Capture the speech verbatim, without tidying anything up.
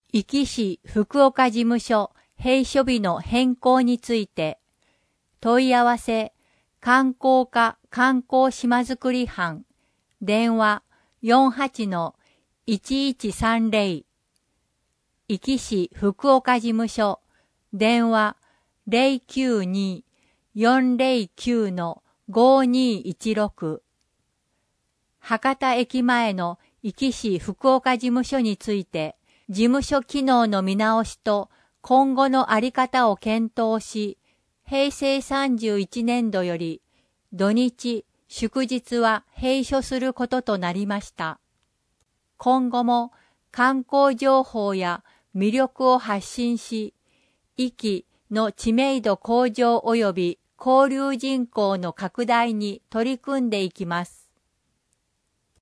壱岐市福岡事務所閉所日の変更について、問い合わせ、観光課観光島づくり班、電話 よんはちのいちいちさんぜろ、壱岐市福岡事務所、電話 ゼロきゅうに よんゼロきゅう ごにいちろく、博多駅前の壱岐市福岡事務所について、事務所機能の見直しと今後のあり方を検討し、へいせいさんじゅういちねんどより土日、祝日は閉所することとなりました。今後も観光情報や魅力を発信し、壱岐の知名度向上及び交流人口の拡大に取り組んでいきます。